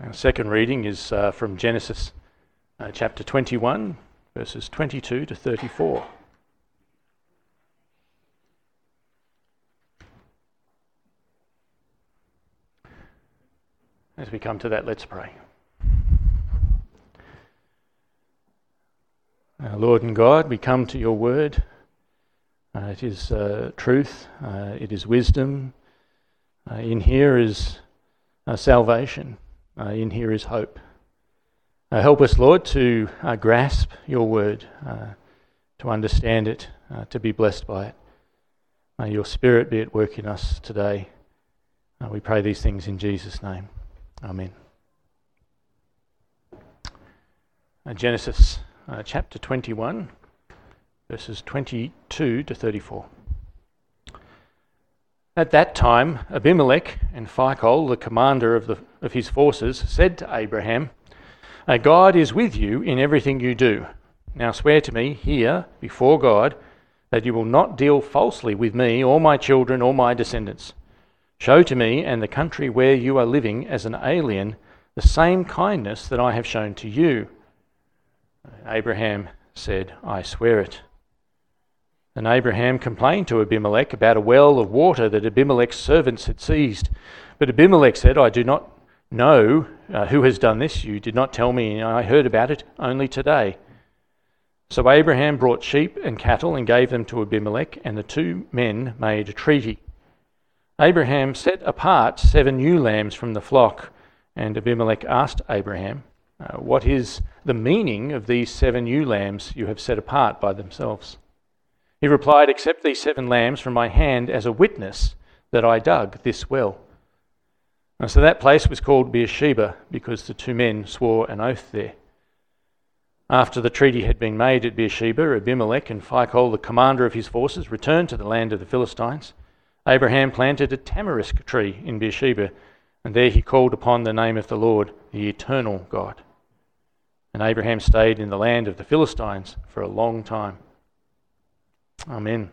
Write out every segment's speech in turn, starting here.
Our second reading is from Genesis chapter 21, verses 22 to 34. As we come to that, let's pray. Lord and God, we come to your word. It is truth, it is wisdom. In here is salvation. In here is hope. Help us, Lord, to grasp your word, to understand it, to be blessed by it. May your Spirit be at work in us today. We pray these things in Jesus' name. Amen. Genesis chapter 21, verses 22 to 34. At that time, Abimelech and Phicol, the commander of his forces, said to Abraham, God is with you in everything you do. Now swear to me here before God that you will not deal falsely with me or my children or my descendants. Show to me and the country where you are living as an alien the same kindness that I have shown to you. Abraham said, I swear it. Then Abraham complained to Abimelech about a well of water that Abimelech's servants had seized. But Abimelech said, I do not know who has done this. You did not tell me, and I heard about it only today. So Abraham brought sheep and cattle and gave them to Abimelech, and the two men made a treaty. Abraham set apart 7 ewe lambs from the flock, and Abimelech asked Abraham, what is the meaning of these 7 ewe lambs you have set apart by themselves? He replied, accept these 7 lambs from my hand as a witness that I dug this well. And so that place was called Beersheba because the 2 men swore an oath there. After the treaty had been made at Beersheba, Abimelech and Phicol, the commander of his forces, returned to the land of the Philistines. Abraham planted a tamarisk tree in Beersheba, and there he called upon the name of the Lord, the eternal God. And Abraham stayed in the land of the Philistines for a long time. Amen.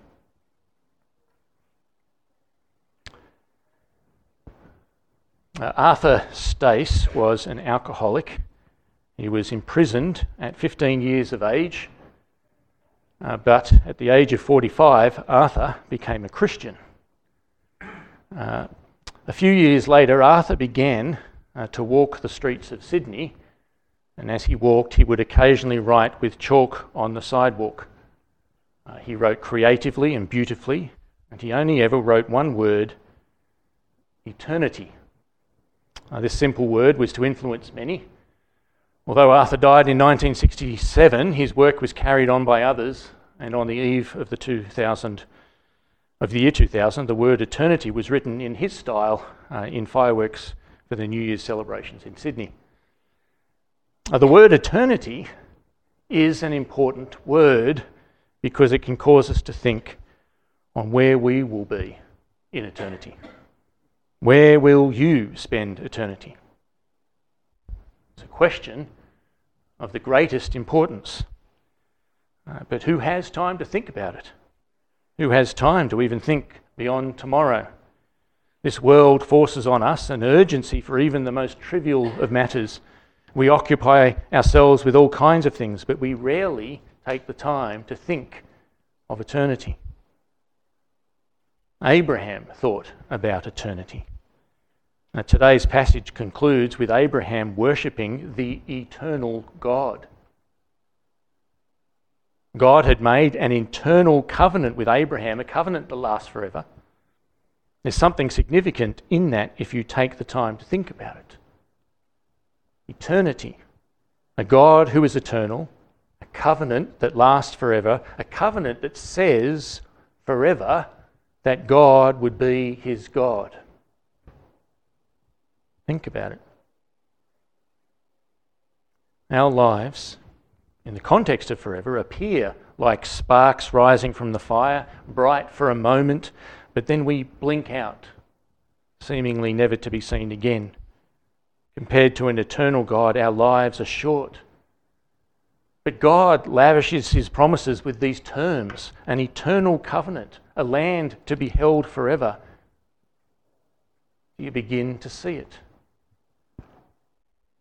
Arthur Stace was an alcoholic. He was imprisoned at 15 years of age, but at the age of 45, Arthur became a Christian. A few years later, Arthur began to walk the streets of Sydney, and as he walked, he would occasionally write with chalk on the sidewalk. He wrote creatively and beautifully, and he only ever wrote one word, eternity. This simple word was to influence many. Although Arthur died in 1967, his work was carried on by others, and on the eve of the year 2000, the word eternity was written in his style in fireworks for the New Year's celebrations in Sydney. The word eternity is an important word because it can cause us to think on where we will be in eternity. Where will you spend eternity? It's a question of the greatest importance. But who has time to think about it? Who has time to even think beyond tomorrow? This world forces on us an urgency for even the most trivial of matters. We occupy ourselves with all kinds of things, but we rarely take the time to think of eternity. Abraham thought about eternity. Now, today's passage concludes with Abraham worshipping the eternal God. God had made an eternal covenant with Abraham, a covenant that lasts forever. There's something significant in that if you take the time to think about it. Eternity, a God who is eternal, a covenant that lasts forever, a covenant that says forever that God would be his God. Think about it. Our lives, in the context of forever, appear like sparks rising from the fire, bright for a moment, but then we blink out, seemingly never to be seen again. Compared to an eternal God, our lives are short. But God lavishes his promises with these terms: an eternal covenant, a land to be held forever. You begin to see it.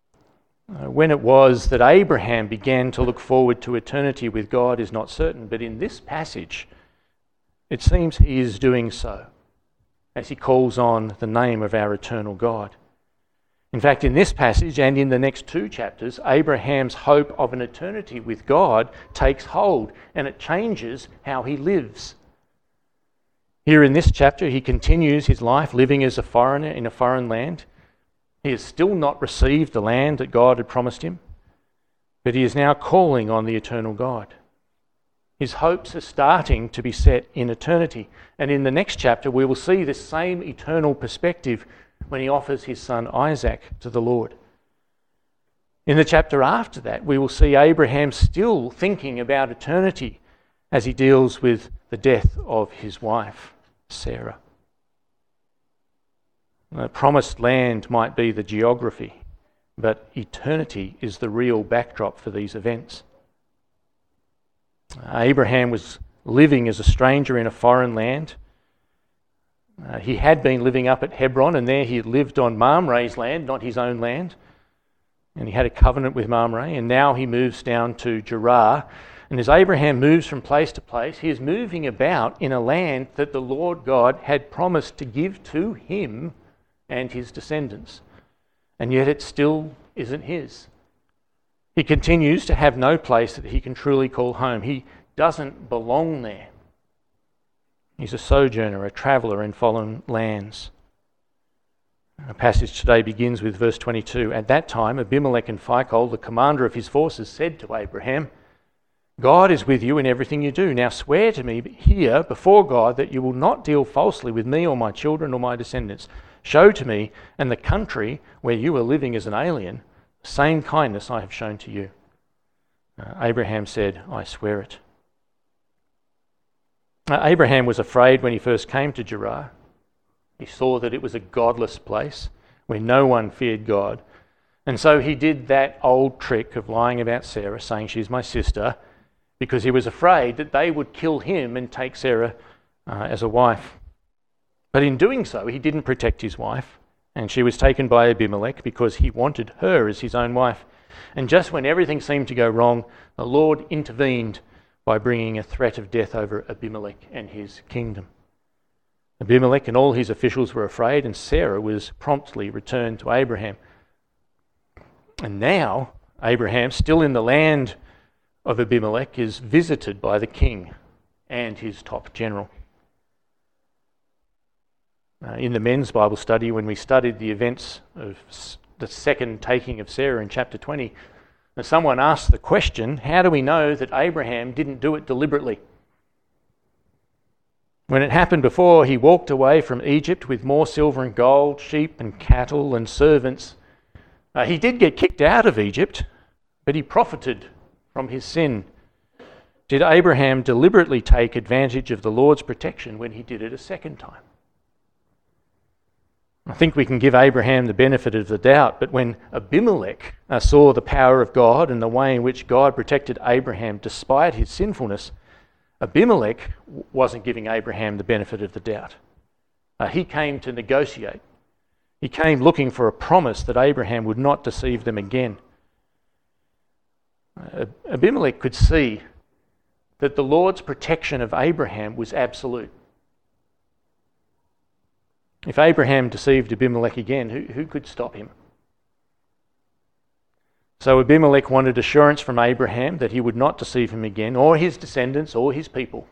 When it was that Abraham began to look forward to eternity with God is not certain, but in this passage, it seems he is doing so as he calls on the name of our eternal God. In fact, in this passage and in the next 2 chapters, Abraham's hope of an eternity with God takes hold and it changes how he lives. Here in this chapter, he continues his life living as a foreigner in a foreign land. He has still not received the land that God had promised him, but he is now calling on the eternal God. His hopes are starting to be set in eternity. And in the next chapter, we will see this same eternal perspective when he offers his son Isaac to the Lord. In the chapter after that, we will see Abraham still thinking about eternity as he deals with the death of his wife, Sarah. The promised land might be the geography, but eternity is the real backdrop for these events. Abraham was living as a stranger in a foreign land. He had been living up at Hebron, and there he had lived on Mamre's land, not his own land. And he had a covenant with Mamre, and now he moves down to Gerar. And as Abraham moves from place to place, he is moving about in a land that the Lord God had promised to give to him and his descendants. And yet it still isn't his. He continues to have no place that he can truly call home. He doesn't belong there. He's a sojourner, a traveller in foreign lands. Our passage today begins with verse 22. At that time, Abimelech and Phicol, the commander of his forces, said to Abraham, God is with you in everything you do. Now swear to me here before God that you will not deal falsely with me or my children or my descendants. Show to me and the country where you are living as an alien the same kindness I have shown to you. Abraham said, I swear it. Abraham was afraid when he first came to Gerar. He saw that it was a godless place where no one feared God. And so he did that old trick of lying about Sarah, saying she's my sister, because he was afraid that they would kill him and take Sarah as a wife. But in doing so, he didn't protect his wife, and she was taken by Abimelech because he wanted her as his own wife. And just when everything seemed to go wrong, the Lord intervened by bringing a threat of death over Abimelech and his kingdom. Abimelech and all his officials were afraid, and Sarah was promptly returned to Abraham. And now, Abraham, still in the land of Abimelech, is visited by the king and his top general. In the men's Bible study, when we studied the events of the second taking of Sarah in chapter 20, someone asked the question, how do we know that Abraham didn't do it deliberately? When it happened before, he walked away from Egypt with more silver and gold, sheep and cattle and servants. He did get kicked out of Egypt, but he profited from his sin. Did Abraham deliberately take advantage of the Lord's protection when he did it a second time? I think we can give Abraham the benefit of the doubt, but when Abimelech saw the power of God and the way in which God protected Abraham despite his sinfulness, Abimelech wasn't giving Abraham the benefit of the doubt. He came to negotiate. He came looking for a promise that Abraham would not deceive them again. Abimelech could see that the Lord's protection of Abraham was absolute. If Abraham deceived Abimelech again, who could stop him? So Abimelech wanted assurance from Abraham that he would not deceive him again, or his descendants, or his people.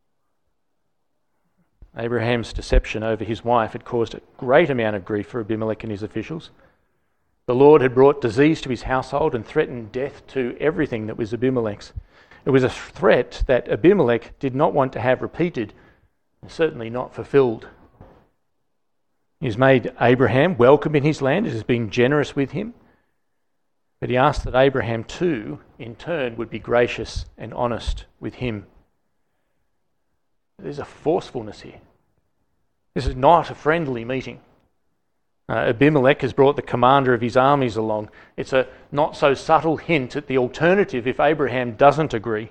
Abraham's deception over his wife had caused a great amount of grief for Abimelech and his officials. The Lord had brought disease to his household and threatened death to everything that was Abimelech's. It was a threat that Abimelech did not want to have repeated, and certainly not fulfilled. He has made Abraham welcome in his land. He has been generous with him. But he asked that Abraham too, in turn, would be gracious and honest with him. There's a forcefulness here. This is not a friendly meeting. Abimelech has brought the commander of his armies along. It's a not so subtle hint at the alternative if Abraham doesn't agree.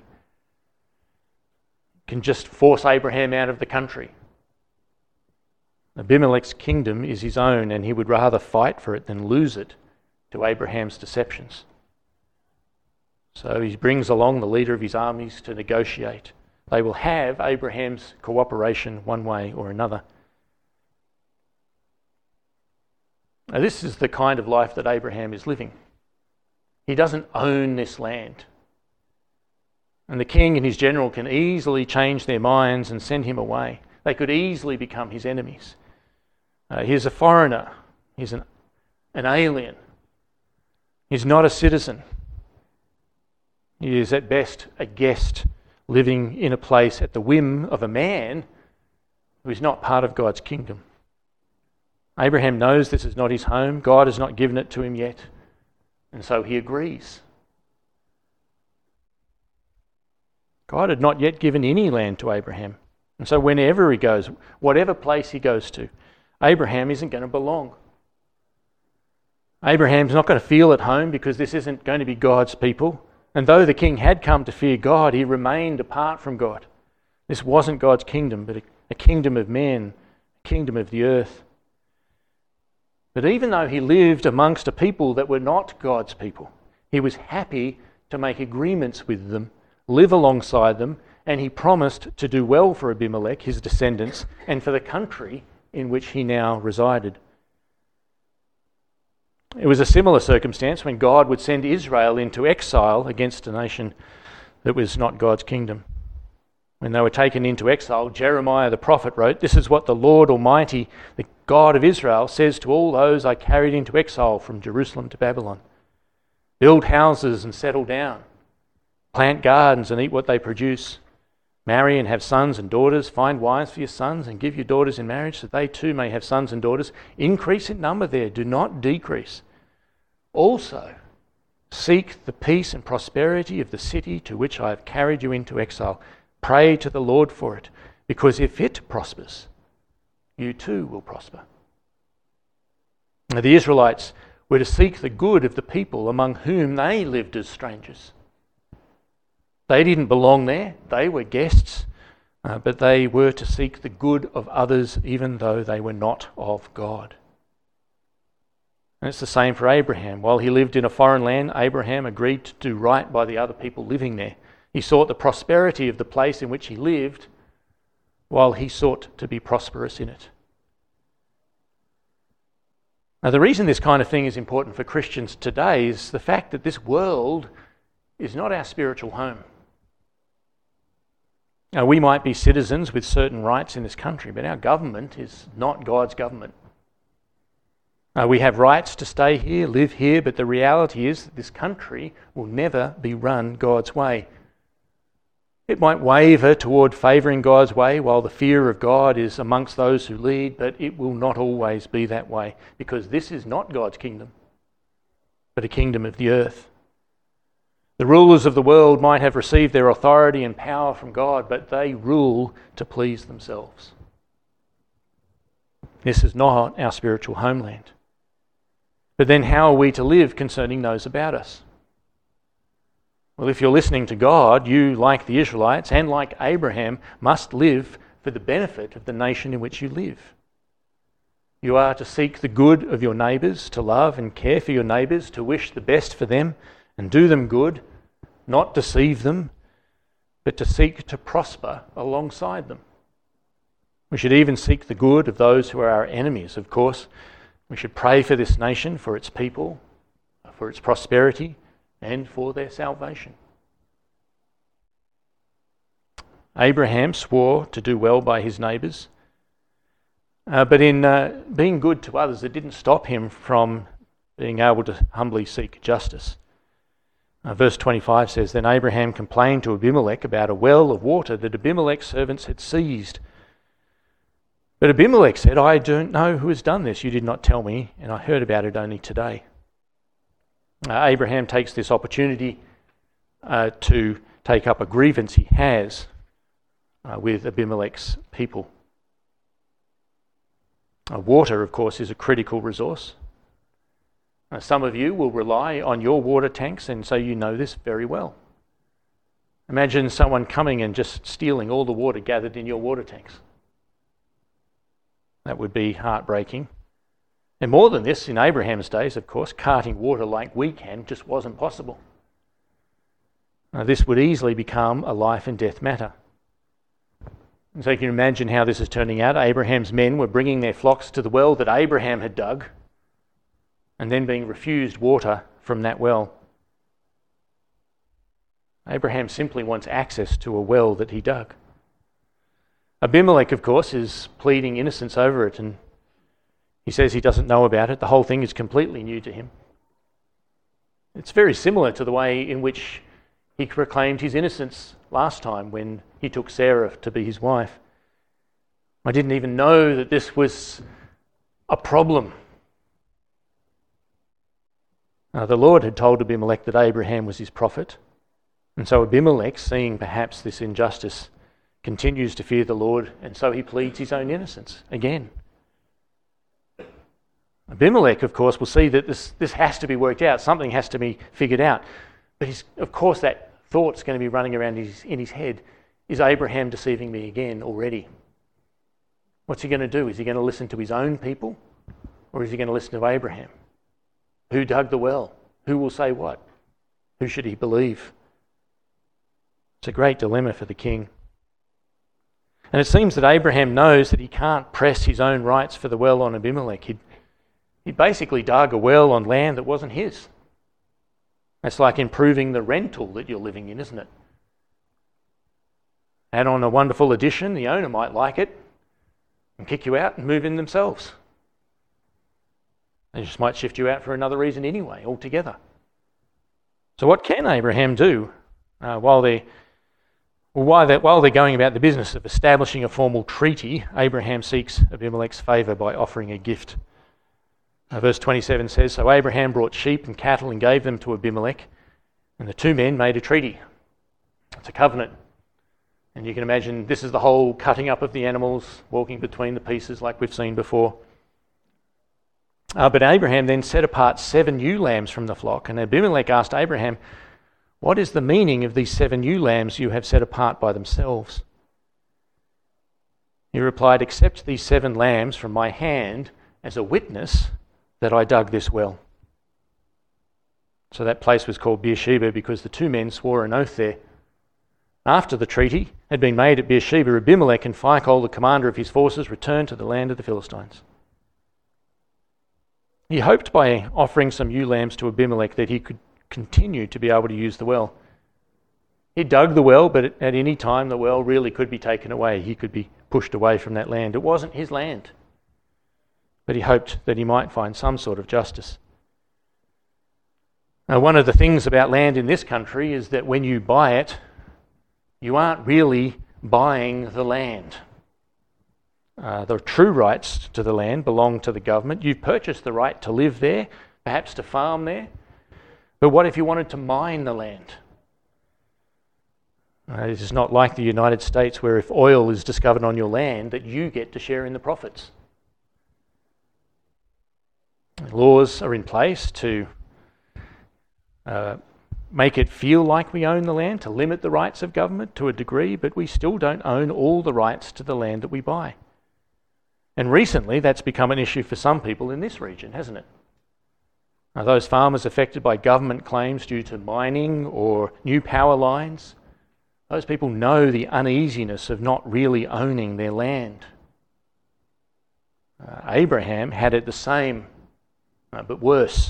Can just force Abraham out of the country. Abimelech's kingdom is his own, and he would rather fight for it than lose it to Abraham's deceptions. So he brings along the leader of his armies to negotiate. They will have Abraham's cooperation one way or another. Now, this is the kind of life that Abraham is living. He doesn't own this land. And the king and his general can easily change their minds and send him away. They could easily become his enemies. He's a foreigner. He's an alien. He's not a citizen. He is at best a guest living in a place at the whim of a man who is not part of God's kingdom. Abraham knows this is not his home. God has not given it to him yet. And so he agrees. God had not yet given any land to Abraham. And so whenever he goes, whatever place he goes to, Abraham isn't going to belong. Abraham's not going to feel at home because this isn't going to be God's people. And though the king had come to fear God, he remained apart from God. This wasn't God's kingdom, but a kingdom of men, a kingdom of the earth. But even though he lived amongst a people that were not God's people, he was happy to make agreements with them, live alongside them, and he promised to do well for Abimelech, his descendants, and for the country in which he now resided. It was a similar circumstance when God would send Israel into exile against a nation that was not God's kingdom. When they were taken into exile, Jeremiah the prophet wrote, "This is what the Lord Almighty, the God of Israel, says to all those I carried into exile from Jerusalem to Babylon. Build houses and settle down. Plant gardens and eat what they produce. Marry and have sons and daughters. Find wives for your sons and give your daughters in marriage so they too may have sons and daughters. Increase in number there, do not decrease. Also, seek the peace and prosperity of the city to which I have carried you into exile. Pray to the Lord for it, because if it prospers, you too will prosper." Now, the Israelites were to seek the good of the people among whom they lived as strangers. They didn't belong there, they were guests, but they were to seek the good of others even though they were not of God. And it's the same for Abraham. While he lived in a foreign land, Abraham agreed to do right by the other people living there. He sought the prosperity of the place in which he lived, while he sought to be prosperous in it. Now, the reason this kind of thing is important for Christians today is the fact that this world is not our spiritual home. Now, we might be citizens with certain rights in this country, but our government is not God's government. We have rights to stay here, live here, but the reality is that this country will never be run God's way. It might waver toward favouring God's way while the fear of God is amongst those who lead, but it will not always be that way, because this is not God's kingdom, but a kingdom of the earth. The rulers of the world might have received their authority and power from God, but they rule to please themselves. This is not our spiritual homeland. But then how are we to live concerning those about us? Well, if you're listening to God, you, like the Israelites and like Abraham, must live for the benefit of the nation in which you live. You are to seek the good of your neighbours, to love and care for your neighbours, to wish the best for them and do them good, not deceive them, but to seek to prosper alongside them. We should even seek the good of those who are our enemies, of course. We should pray for this nation, for its people, for its prosperity, and for their salvation. Abraham swore to do well by his neighbours, but in being good to others, it didn't stop him from being able to humbly seek justice. Verse 25 says, "Then Abraham complained to Abimelech about a well of water that Abimelech's servants had seized. But Abimelech said, 'I don't know who has done this. You did not tell me, and I heard about it only today.'" Abraham takes this opportunity to take up a grievance he has with Abimelech's people. Water, of course, is a critical resource. Some of you will rely on your water tanks, and so you know this very well. Imagine someone coming and just stealing all the water gathered in your water tanks. That would be heartbreaking. And more than this, in Abraham's days, of course, carting water like we can just wasn't possible. This would easily become a life and death matter. And so you can imagine how this is turning out. Abraham's men were bringing their flocks to the well that Abraham had dug and then being refused water from that well. Abraham simply wants access to a well that he dug. Abimelech, of course, is pleading innocence over it, and he says he doesn't know about it. The whole thing is completely new to him. It's very similar to the way in which he proclaimed his innocence last time when he took Sarah to be his wife. I didn't even know that this was a problem. The Lord had told Abimelech that Abraham was his prophet, and so Abimelech, seeing perhaps this injustice, continues to fear the Lord, and so he pleads his own innocence again. Abimelech, of course, will see that this has to be worked out. Something has to be figured out. But of course that thought's going to be running around in his head. Is Abraham deceiving me again already? What's he going to do? Is he going to listen to his own people? Or is he going to listen to Abraham? Who dug the well? Who will say what? Who should he believe? It's a great dilemma for the king. And it seems that Abraham knows that he can't press his own rights for the well on Abimelech. He basically dug a well on land that wasn't his. That's like improving the rental that you're living in, isn't it? Add on a wonderful addition, the owner might like it and kick you out and move in themselves. They just might shift you out for another reason anyway, altogether. So what can Abraham do while they're going about the business of establishing a formal treaty? Abraham seeks Abimelech's favour by offering a gift. Verse 27 says, "So Abraham brought sheep and cattle and gave them to Abimelech, and the two men made a treaty." It's a covenant. And you can imagine this is the whole cutting up of the animals, walking between the pieces like we've seen before. But Abraham then set apart 7 ewe lambs from the flock, and Abimelech asked Abraham, "What is the meaning of these 7 ewe lambs you have set apart by themselves?" He replied, "Accept these 7 lambs from my hand as a witness that I dug this well." So that place was called Beersheba because the 2 men swore an oath there. After the treaty had been made at Beersheba, Abimelech and Phicol, the commander of his forces, returned to the land of the Philistines. He hoped by offering some ewe lambs to Abimelech that he could continue to be able to use the well. He dug the well, but at any time the well really could be taken away. He could be pushed away from that land. It wasn't his land. But he hoped that he might find some sort of justice. Now, one of the things about land in this country is that when you buy it, you aren't really buying the land. The true rights to the land belong to the government. You've purchased the right to live there, perhaps to farm there. But what if you wanted to mine the land? It is not like the United States where if oil is discovered on your land that you get to share in the profits. Laws are in place to make it feel like we own the land, to limit the rights of government to a degree, but we still don't own all the rights to the land that we buy. And recently that's become an issue for some people in this region, hasn't it? Those farmers affected by government claims due to mining or new power lines, those people know the uneasiness of not really owning their land. Abraham had it the same, but worse.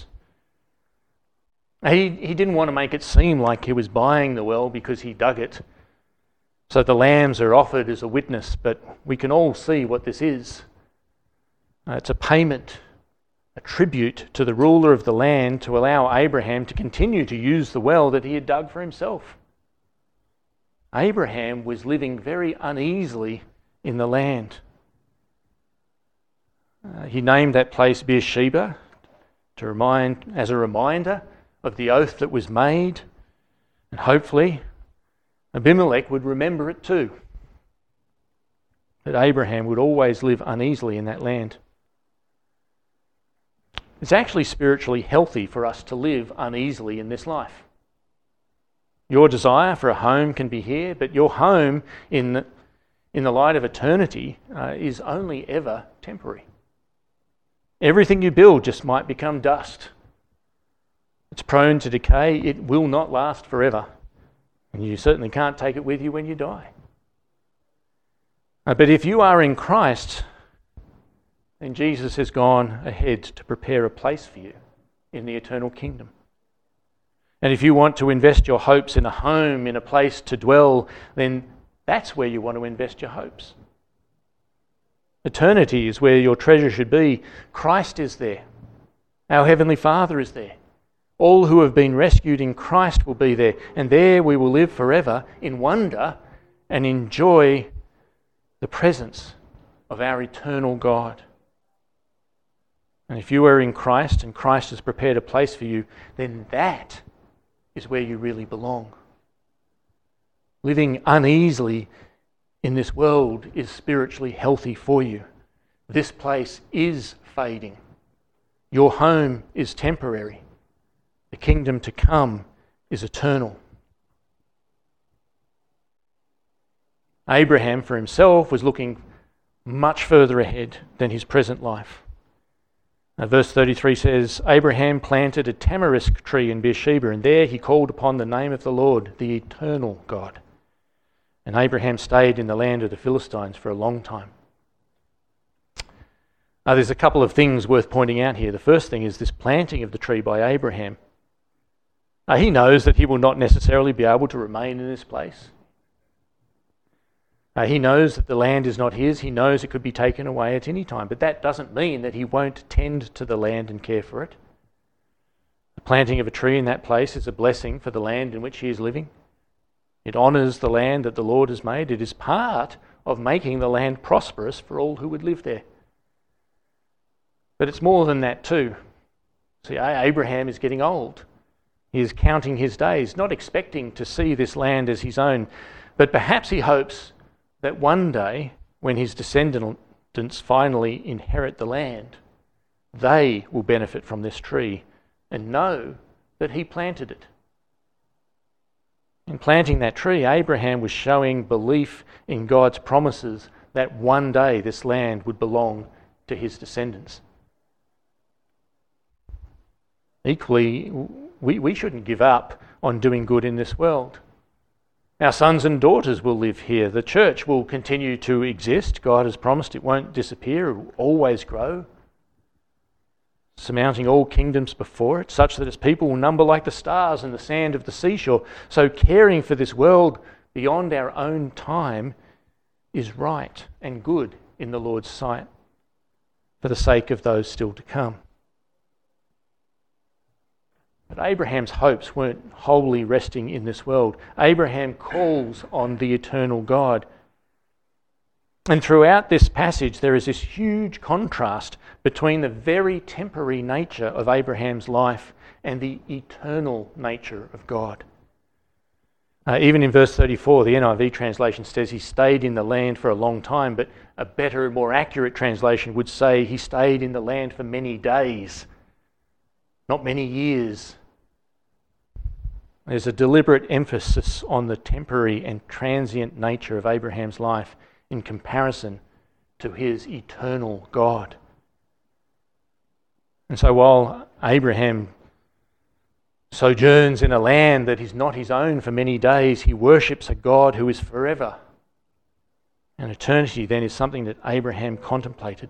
He didn't want to make it seem like he was buying the well because he dug it. So the lambs are offered as a witness, but we can all see what this is. It's a payment, a tribute to the ruler of the land to allow Abraham to continue to use the well that he had dug for himself. Abraham was living very uneasily in the land. He named that place Beersheba as a reminder of the oath that was made, and hopefully Abimelech would remember it too, that Abraham would always live uneasily in that land. It's actually spiritually healthy for us to live uneasily in this life. Your desire for a home can be here, but your home in the light of eternity is only ever temporary. Everything you build just might become dust. It's prone to decay. It will not last forever. And you certainly can't take it with you when you die. But if you are in Christ, then Jesus has gone ahead to prepare a place for you in the eternal kingdom. And if you want to invest your hopes in a home, in a place to dwell, then that's where you want to invest your hopes. Eternity is where your treasure should be. Christ is there. Our Heavenly Father is there. All who have been rescued in Christ will be there. And there we will live forever in wonder and enjoy the presence of our eternal God. And if you are in Christ and Christ has prepared a place for you, then that is where you really belong. Living uneasily in this world is spiritually healthy for you. This place is fading. Your home is temporary. The kingdom to come is eternal. Abraham for himself was looking much further ahead than his present life. Verse 33 says, Abraham planted a tamarisk tree in Beersheba, and there he called upon the name of the Lord, the eternal God. And Abraham stayed in the land of the Philistines for a long time. There's a couple of things worth pointing out here. The first thing is this planting of the tree by Abraham. He knows that he will not necessarily be able to remain in this place. He knows that the land is not his. He knows it could be taken away at any time. But that doesn't mean that he won't tend to the land and care for it. The planting of a tree in that place is a blessing for the land in which he is living. It honours the land that the Lord has made. It is part of making the land prosperous for all who would live there. But it's more than that too. See, Abraham is getting old. He is counting his days, not expecting to see this land as his own. But perhaps he hopes that one day, when his descendants finally inherit the land, they will benefit from this tree and know that he planted it. In planting that tree, Abraham was showing belief in God's promises that one day this land would belong to his descendants. Equally, we shouldn't give up on doing good in this world. Our sons and daughters will live here. The church will continue to exist. God has promised it won't disappear. It will always grow, surmounting all kingdoms before it, such that its people will number like the stars and the sand of the seashore. So caring for this world beyond our own time is right and good in the Lord's sight for the sake of those still to come. But Abraham's hopes weren't wholly resting in this world. Abraham calls on the eternal God. And throughout this passage, there is this huge contrast between the very temporary nature of Abraham's life and the eternal nature of God. Even in verse 34, the NIV translation says he stayed in the land for a long time, but a better, more accurate translation would say he stayed in the land for many days, not many years. There's a deliberate emphasis on the temporary and transient nature of Abraham's life in comparison to his eternal God. And so while Abraham sojourns in a land that is not his own for many days, he worships a God who is forever. And eternity then is something that Abraham contemplated.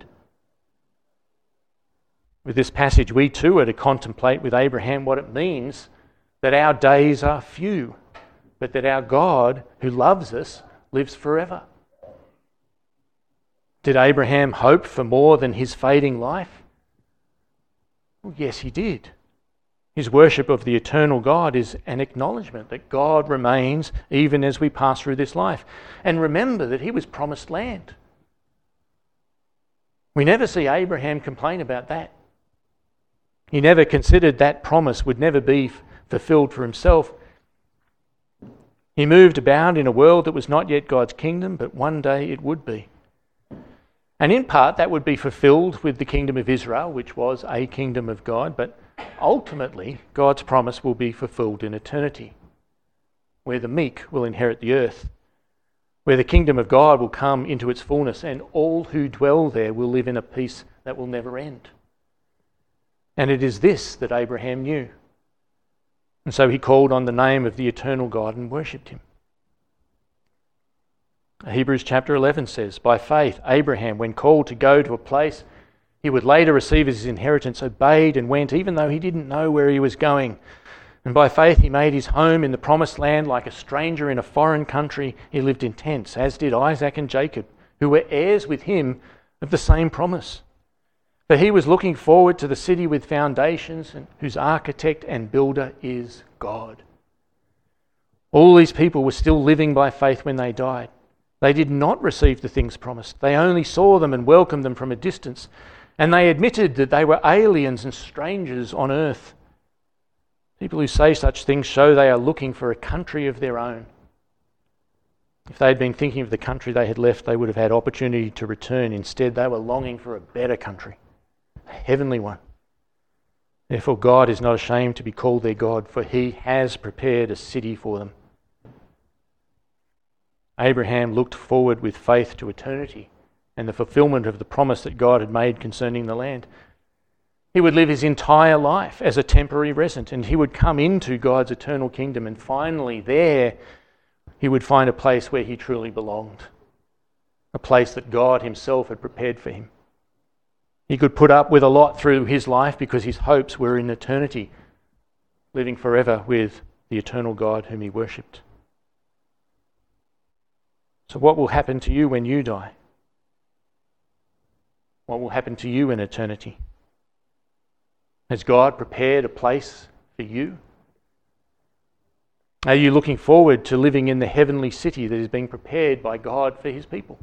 With this passage, we too are to contemplate with Abraham what it means that our days are few, but that our God, who loves us, lives forever. Did Abraham hope for more than his fading life? Well, yes, he did. His worship of the eternal God is an acknowledgement that God remains even as we pass through this life. And remember that he was promised land. We never see Abraham complain about that. He never considered that promise would never be fulfilled for himself. He moved about in a world that was not yet God's kingdom, but one day it would be. And in part that would be fulfilled with the kingdom of Israel, which was a kingdom of God, but ultimately God's promise will be fulfilled in eternity, where the meek will inherit the earth, where the kingdom of God will come into its fullness, and all who dwell there will live in a peace that will never end. And it is this that Abraham knew. And so he called on the name of the eternal God and worshipped him. Hebrews chapter 11 says, by faith, Abraham, when called to go to a place he would later receive as his inheritance, obeyed and went, even though he didn't know where he was going. And by faith he made his home in the promised land like a stranger in a foreign country. He lived in tents, as did Isaac and Jacob, who were heirs with him of the same promise. For he was looking forward to the city with foundations, and whose architect and builder is God. All these people were still living by faith when they died. They did not receive the things promised. They only saw them and welcomed them from a distance. And they admitted that they were aliens and strangers on earth. People who say such things show they are looking for a country of their own. If they had been thinking of the country they had left, they would have had opportunity to return. Instead, they were longing for a better country, a heavenly one. Therefore, God is not ashamed to be called their God, for he has prepared a city for them. Abraham looked forward with faith to eternity and the fulfillment of the promise that God had made concerning the land. He would live his entire life as a temporary resident, and he would come into God's eternal kingdom, and finally there he would find a place where he truly belonged, a place that God himself had prepared for him. He could put up with a lot through his life because his hopes were in eternity, living forever with the eternal God whom he worshipped. So what will happen to you when you die? What will happen to you in eternity? Has God prepared a place for you? Are you looking forward to living in the heavenly city that is being prepared by God for his people?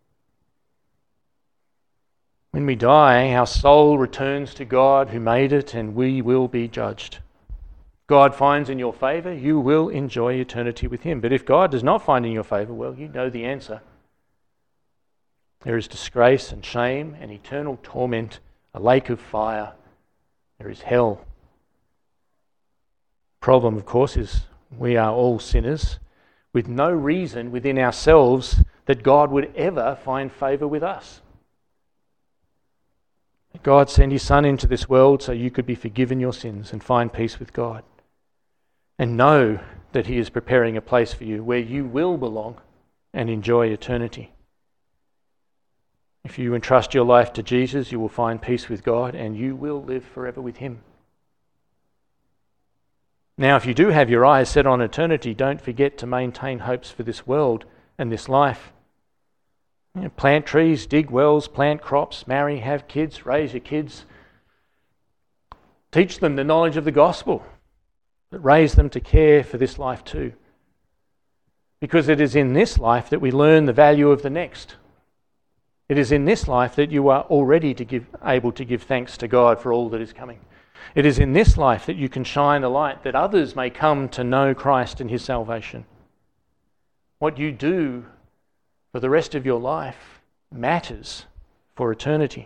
When we die, our soul returns to God who made it, and we will be judged. If God finds in your favour, you will enjoy eternity with him. But if God does not find in your favour, well, you know the answer. There is disgrace and shame and eternal torment, a lake of fire. There is hell. Problem, of course, is we are all sinners with no reason within ourselves that God would ever find favour with us. God sent his Son into this world so you could be forgiven your sins and find peace with God. And know that he is preparing a place for you where you will belong and enjoy eternity. If you entrust your life to Jesus, you will find peace with God and you will live forever with him. Now, if you do have your eyes set on eternity, don't forget to maintain hopes for this world and this life. Plant trees, dig wells, plant crops, marry, have kids, raise your kids. Teach them the knowledge of the gospel, but raise them to care for this life too. Because it is in this life that we learn the value of the next. It is in this life that you are already able to give thanks to God for all that is coming. It is in this life that you can shine a light that others may come to know Christ and his salvation. What you do for the rest of your life matters for eternity.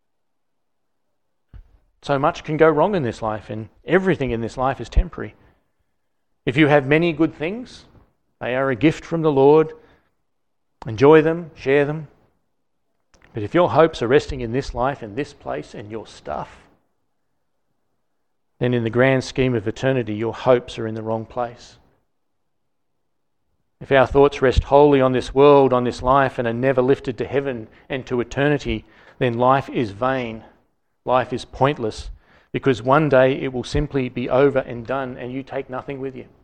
So much can go wrong in this life, and everything in this life is temporary. If you have many good things, they are a gift from the Lord. Enjoy them, share them. But if your hopes are resting in this life and this place and your stuff, then in the grand scheme of eternity, your hopes are in the wrong place. If our thoughts rest wholly on this world, on this life, and are never lifted to heaven and to eternity, then life is vain. Life is pointless, because one day it will simply be over and done, and you take nothing with you.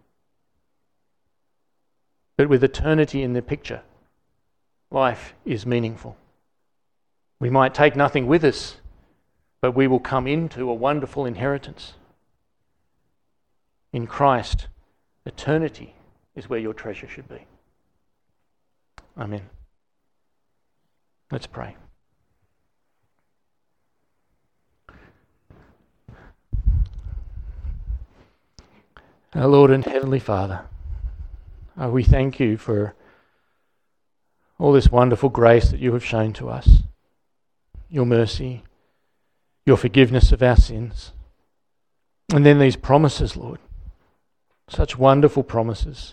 But with eternity in the picture, life is meaningful. We might take nothing with us, but we will come into a wonderful inheritance. In Christ, eternity is where your treasure should be. Amen. Let's pray. Our Lord and Heavenly Father, we thank you for all this wonderful grace that you have shown to us, your mercy, your forgiveness of our sins, and then these promises, Lord, such wonderful promises.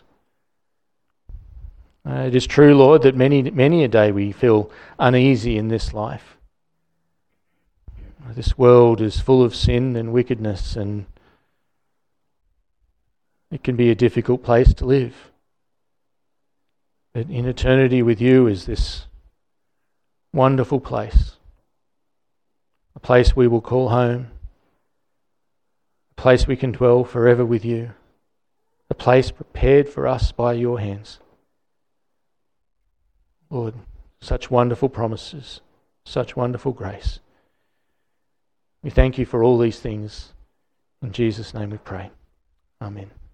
It is true, Lord, that many a day we feel uneasy in this life. This world is full of sin and wickedness, and it can be a difficult place to live. But in eternity with you is this wonderful place, a place we will call home, a place we can dwell forever with you, a place prepared for us by your hands. Lord, such wonderful promises, such wonderful grace. We thank you for all these things. In Jesus' name we pray. Amen.